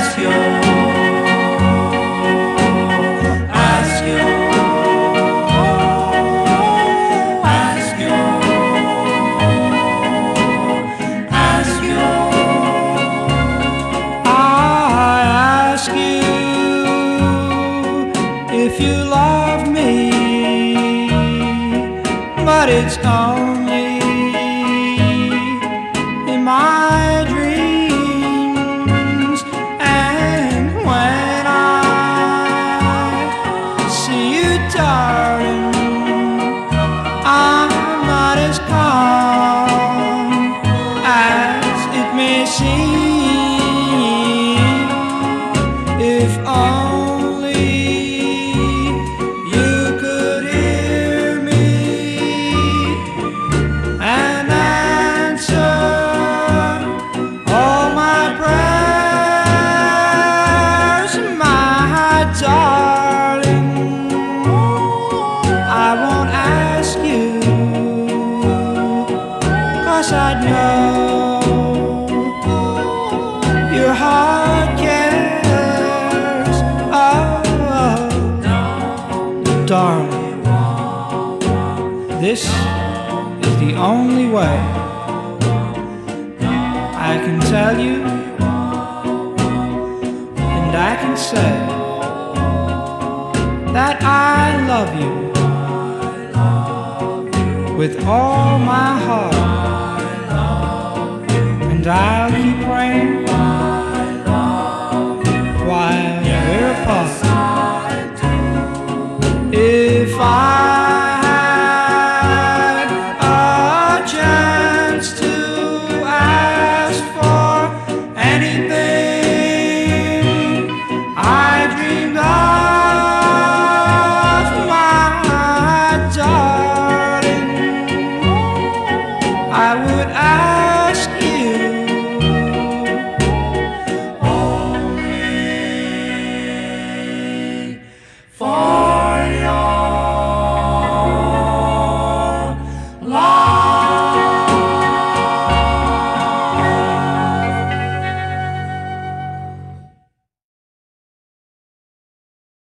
If you love me, but it's only in my dreams. And when I see you, darling, I'm not as calm as it may seem. If only you could hear me and answer all my prayers, my darling. I won't ask you, 'cause I know your heart cares. Oh, darling, this is the only way I can tell you, and I can say that I love you with all my heart, and I'll